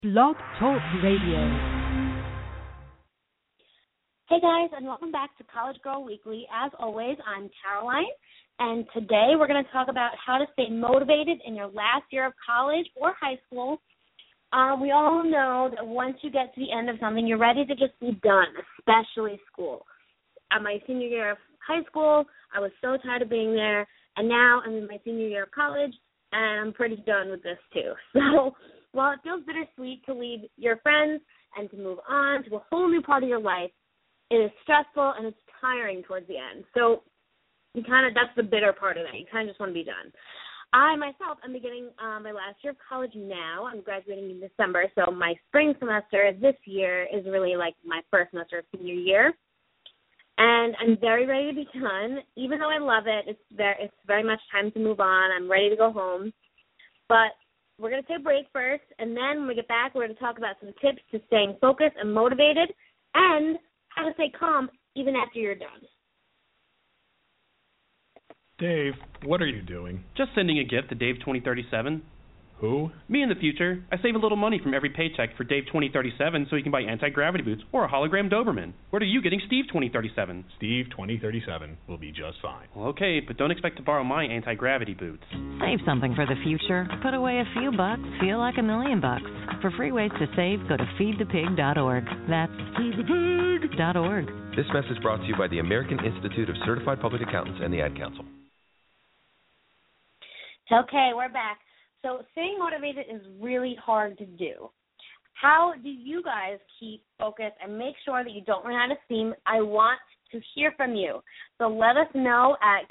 Blog Talk Radio. Hey guys, and welcome back to College Girl Weekly. As always, I'm Caroline, and today we're going to talk about how to stay motivated in your last year of college or high school. We all know that once you get to the end of something, you're ready to just be done, especially school. At my senior year of high school, I was so tired of being there, and now I'm in my senior year of college, and I'm pretty done with this too. So while it feels bittersweet to leave your friends and to move on to a whole new part of your life, it is stressful and it's tiring towards the end. So that's the bitter part of it. You kind of just want to be done. I myself am beginning my last year of college now. I'm graduating in December, so my spring semester this year is really like my first semester of senior year. And I'm very ready to be done. Even though I love it, it's very much time to move on. I'm ready to go home. But we're going to take a break first, and then when we get back, we're going to talk about some tips to staying focused and motivated and how to stay calm even after you're done. Dave, what are you doing? Just sending a gift to Dave 2037. Who? Me in the future. I save a little money from every paycheck for Dave 2037 so he can buy anti-gravity boots or a hologram Doberman. What are you getting Steve 2037? Steve 2037 will be just fine. Well, okay, but don't expect to borrow my anti-gravity boots. Save something for the future. Put away a few bucks. Feel like $1 million. For free ways to save, go to feedthepig.org. That's feedthepig.org. This message brought to you by the American Institute of Certified Public Accountants and the Ad Council. Okay, we're back. So staying motivated is really hard to do. How do you guys keep focused and make sure that you don't run out of steam? I want to hear from you. So let us know at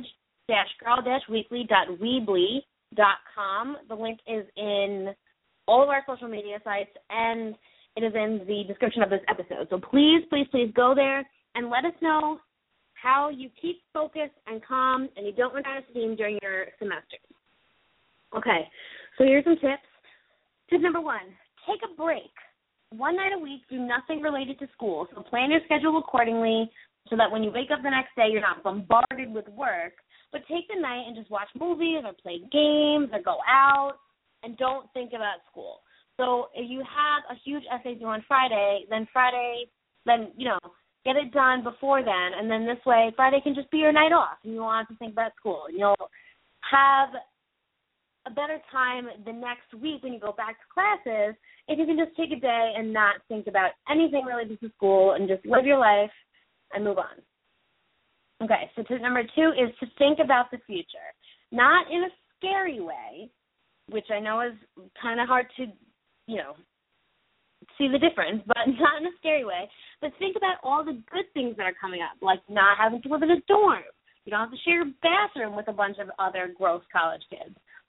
college-girl-weekly.weebly.com. The link is in all of our social media sites, and it is in the description of this episode. So please, please, please go there and let us know how you keep focused and calm and you don't run out of steam during your semesters. Okay, so here's some tips. Tip number 1, take a break. One night a week, do nothing related to school. So plan your schedule accordingly so that when you wake up the next day, you're not bombarded with work. But take the night and just watch movies or play games or go out and don't think about school. So if you have a huge essay due on Friday, then get it done before then. And then this way, Friday can just be your night off and you won't have to think about school. And you'll have a better time the next week when you go back to classes if you can just take a day and not think about anything related to school and just live your life and move on. Okay, so tip number 2 is to think about the future. Not in a scary way, which I know is kind of hard to, see the difference, but not in a scary way. But think about all the good things that are coming up, like not having to live in a dorm. You don't have to share a bathroom with a bunch of other gross college kids.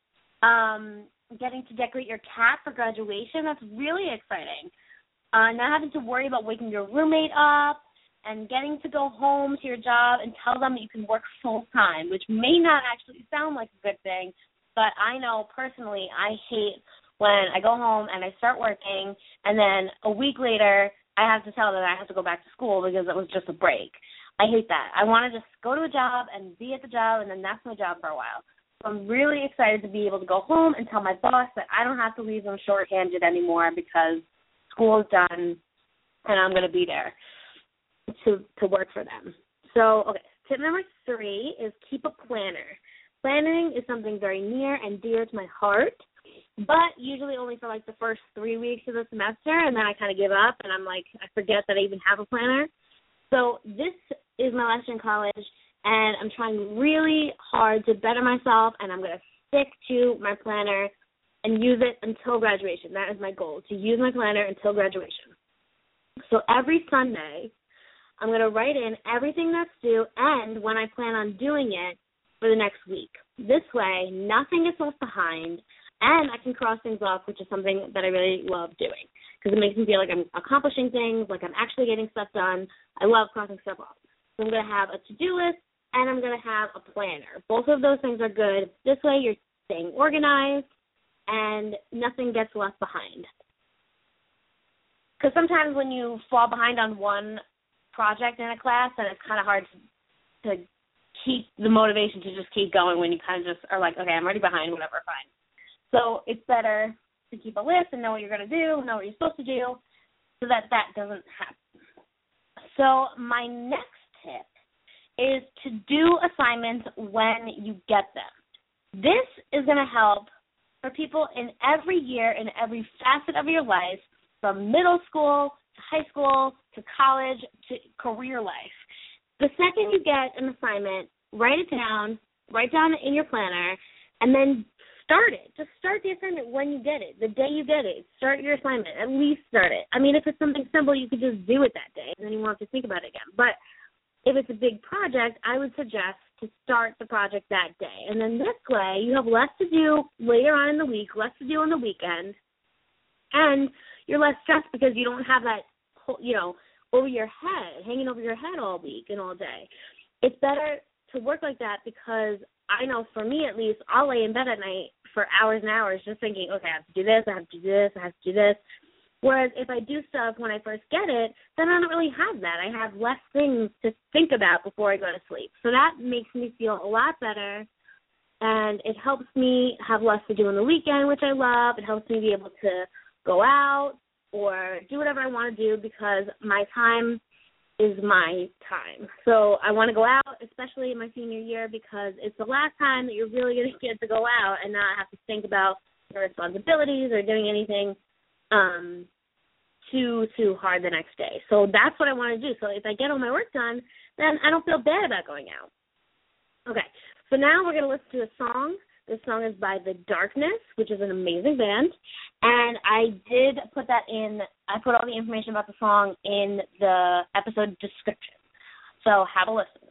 Getting to decorate your cat for graduation, that's really exciting. Not having to worry about waking your roommate up and getting to go home to your job and tell them that you can work full-time, which may not actually sound like a good thing, but I know personally I hate when I go home and I start working and then a week later I have to tell them I have to go back to school because it was just a break. I hate that. I want to just go to a job and be at the job and then that's my job for a while. So I'm really excited to be able to go home and tell my boss that I don't have to leave them shorthanded anymore because school is done and I'm going to be there to work for them. So, okay, tip number 3 is keep a planner. Planning is something very near and dear to my heart, but usually only for like the first 3 weeks of the semester, and then I kind of give up and I'm like, I forget that I even have a planner. So this is my last year in college, and I'm trying really hard to better myself, and I'm going to stick to my planner and use it until graduation. That is my goal, to use my planner until graduation. So every Sunday, I'm going to write in everything that's due and when I plan on doing it for the next week. This way, nothing gets left behind, and I can cross things off, which is something that I really love doing because it makes me feel like I'm accomplishing things, like I'm actually getting stuff done. I love crossing stuff off. So I'm going to have a to-do list, and I'm going to have a planner. Both of those things are good. This way you're staying organized and nothing gets left behind. Because sometimes when you fall behind on one project in a class, then it's kind of hard to keep the motivation to just keep going when you kind of just are like, okay, I'm already behind, whatever, fine. So it's better to keep a list and know what you're going to do, know what you're supposed to do, so that doesn't happen. So my next tip is to do assignments when you get them. This is going to help for people in every year, in every facet of your life, from middle school to high school to college to career life. The second you get an assignment, write it down in your planner, and then start it. Just start the assignment when you get it. The day you get it, start your assignment. At least start it. I mean, if it's something simple, you could just do it that day, and then you won't have to think about it again. But if it's a big project, I would suggest to start the project that day. And then this way, you have less to do later on in the week, less to do on the weekend, and you're less stressed because you don't have that, over your head, hanging over your head all week and all day. It's better to work like that because I know for me at least, I'll lay in bed at night for hours and hours just thinking, okay, I have to do this, I have to do this, I have to do this. Whereas if I do stuff when I first get it, then I don't really have that. I have less things to think about before I go to sleep. So that makes me feel a lot better, and it helps me have less to do on the weekend, which I love. It helps me be able to go out or do whatever I want to do because my time is my time. So I want to go out, especially in my senior year, because it's the last time that you're really going to get to go out and not have to think about your responsibilities or doing anything too hard the next day. So that's what I want to do. So if I get all my work done, then I don't feel bad about going out. Okay, so now we're going to listen to a song. This song is by The Darkness, which is an amazing band. And I put all the information about the song in the episode description. So have a listen.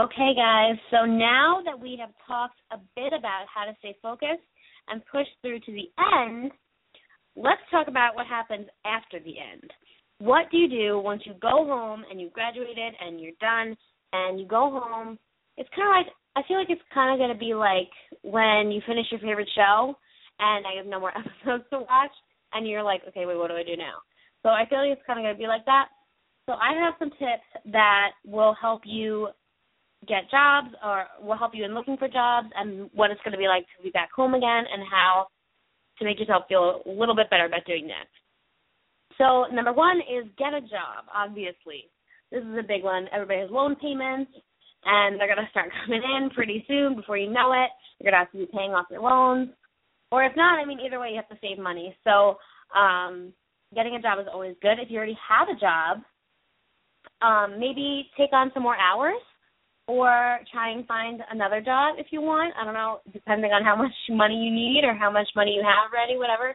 Okay, guys, so now that we have talked a bit about how to stay focused and push through to the end, let's talk about what happens after the end. What do you do once you go home and you've graduated and you're done and you go home? It's kind of like, I feel like it's kind of going to be like when you finish your favorite show and I have no more episodes to watch and you're like, okay, wait, what do I do now? So I feel like it's kind of going to be like that. So I have some tips that will help you get jobs or will help you in looking for jobs and what it's going to be like to be back home again and how to make yourself feel a little bit better about doing that. So number one is get a job, obviously. This is a big one. Everybody has loan payments, and they're going to start coming in pretty soon. Before you know it, you're going to have to be paying off your loans. Or if not, I mean, either way, you have to save money. So getting a job is always good. If you already have a job, maybe take on some more hours or try and find another job if you want. I don't know, depending on how much money you need or how much money you have ready, whatever.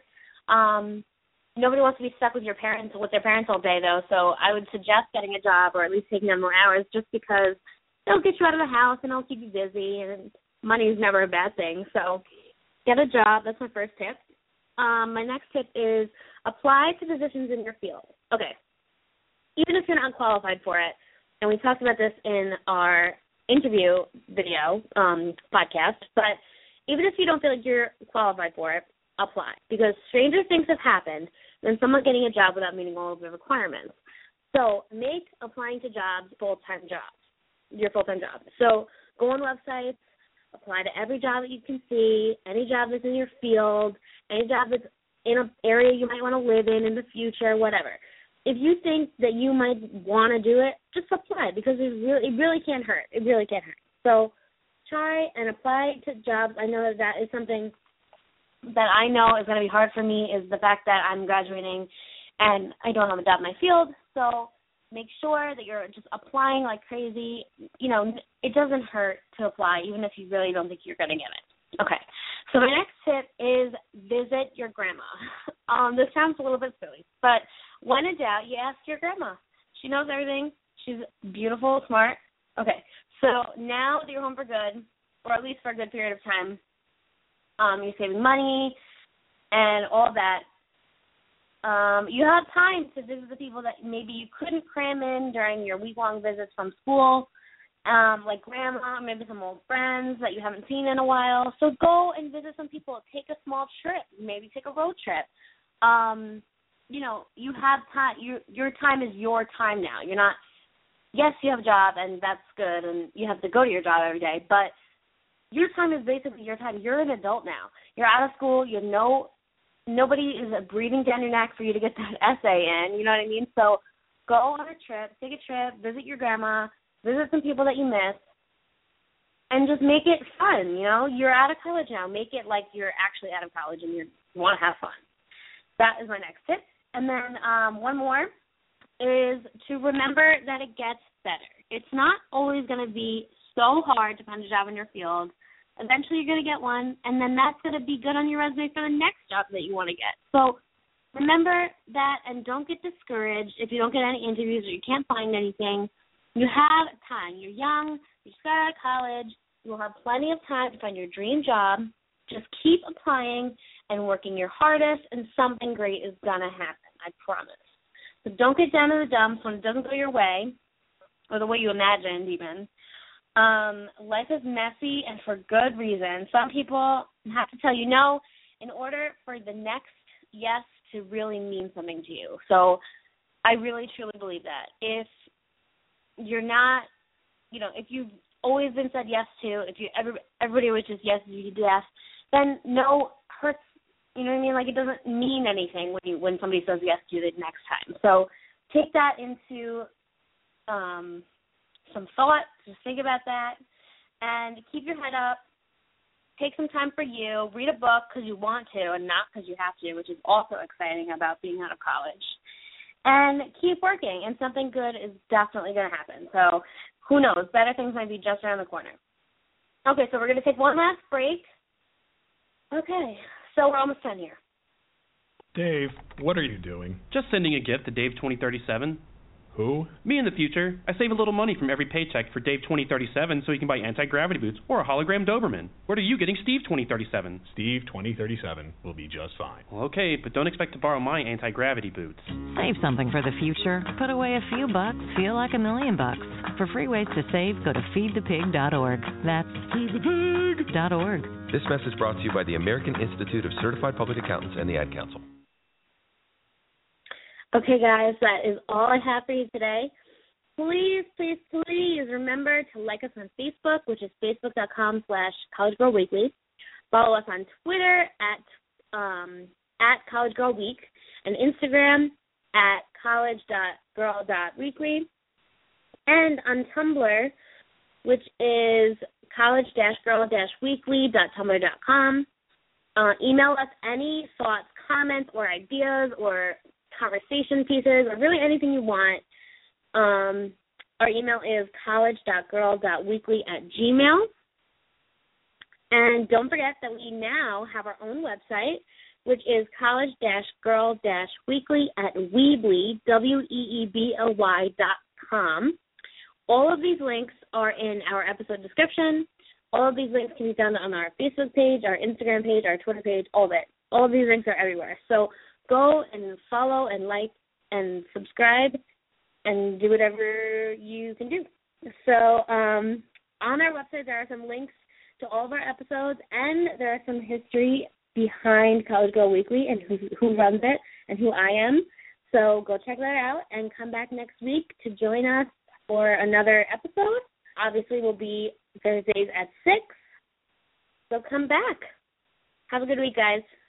Nobody wants to be stuck with their parents all day, though, so I would suggest getting a job or at least taking on more hours just because it'll get you out of the house and it'll keep you busy, and money is never a bad thing. So get a job. That's my first tip. My next tip is apply to positions in your field. Okay. Even if you're not qualified for it, and we talked about this in our interview video podcast, but even if you don't feel like you're qualified for it, apply, because stranger things have happened than someone getting a job without meeting all of the requirements. So make applying to jobs your full-time job. So go on websites, apply to every job that you can see, any job that's in your field, any job that's in an area you might want to live in the future, whatever. If you think that you might want to do it, just apply, because it really can't hurt. It really can't hurt. So try and apply to jobs. I know that is something that I know is going to be hard for me, is the fact that I'm graduating and I don't have a job in my field. So make sure that you're just applying like crazy. You know, it doesn't hurt to apply, even if you really don't think you're going to get it. Okay. So my next tip is visit your grandma. This sounds a little bit silly, but when in doubt, you ask your grandma. She knows everything. She's beautiful, smart. Okay. So now that you're home for good, or at least for a good period of time, you're saving money and all that. You have time to visit the people that maybe you couldn't cram in during your week-long visits from school, like grandma, maybe some old friends that you haven't seen in a while. So go and visit some people. Take a small trip. Maybe take a road trip. You know, you have time. Your time is your time now. You're not, yes, you have a job, and that's good, and you have to go to your job every day, but your time is basically your time. You're an adult now. You're out of school. You know, nobody is breathing down your neck for you to get that essay in. You know what I mean? So go on a trip, take a trip, visit your grandma, visit some people that you miss, and just make it fun. You know, you're out of college now. Make it like you're actually out of college and you want to have fun. That is my next tip. And then one more is to remember that it gets better. It's not always going to be so hard to find a job in your field. Eventually you're going to get one, and then that's going to be good on your resume for the next job that you want to get. So remember that, and don't get discouraged if you don't get any interviews or you can't find anything. You have time. You're young. You just got out of college. You will have plenty of time to find your dream job. Just keep applying and working your hardest, and something great is going to happen, I promise. So don't get down in the dumps when it doesn't go your way, or the way you imagined even. Life is messy and for good reason. Some people have to tell you no in order for the next yes to really mean something to you. So I really, truly believe that. If you're not, you know, if you've always been said yes to, if you everybody was just yes, you did yes, then no hurts. You know what I mean? Like, it doesn't mean anything when somebody says yes to you the next time. So take that into some thought. Just think about that, and keep your head up. Take some time for you. Read a book because you want to and not because you have to, which is also exciting about being out of college. And keep working, and something good is definitely going to happen. So who knows? Better things might be just around the corner. Okay, so we're going to take one last break. Okay, so we're almost done here. Dave, what are you doing? Just sending a gift to Dave 2037. Who? Me in the future. I save a little money from every paycheck for Dave 2037 so he can buy anti-gravity boots or a hologram Doberman. What are you getting Steve 2037? Steve 2037 will be just fine. Well, okay, but don't expect to borrow my anti-gravity boots. Save something for the future. Put away a few bucks. Feel like $1 million. For free ways to save, go to feedthepig.org. That's feedthepig.org. This message brought to you by the American Institute of Certified Public Accountants and the Ad Council. Okay, guys, that is all I have for you today. Please, please, please remember to like us on Facebook, which is facebook.com/College Girl Weekly. Follow us on Twitter at College Girl Week and Instagram at college.girl.weekly. And on Tumblr, which is college-girl-weekly.tumblr.com. Email us any thoughts, comments, or ideas, or conversation pieces, or really anything you want. Our email is college.girl.weekly@gmail. And don't forget that we now have our own website, which is college-girl-weekly@weebly, weebly.com. All of these links are in our episode description. All of these links can be found on our Facebook page, our Instagram page, our Twitter page, all of it. All of these links are everywhere. So go and follow and like and subscribe and do whatever you can do. So on our website, there are some links to all of our episodes, and there are some history behind College Girl Weekly and who runs it and who I am. So go check that out and come back next week to join us for another episode. Obviously, we'll be Thursdays at 6. So come back. Have a good week, guys.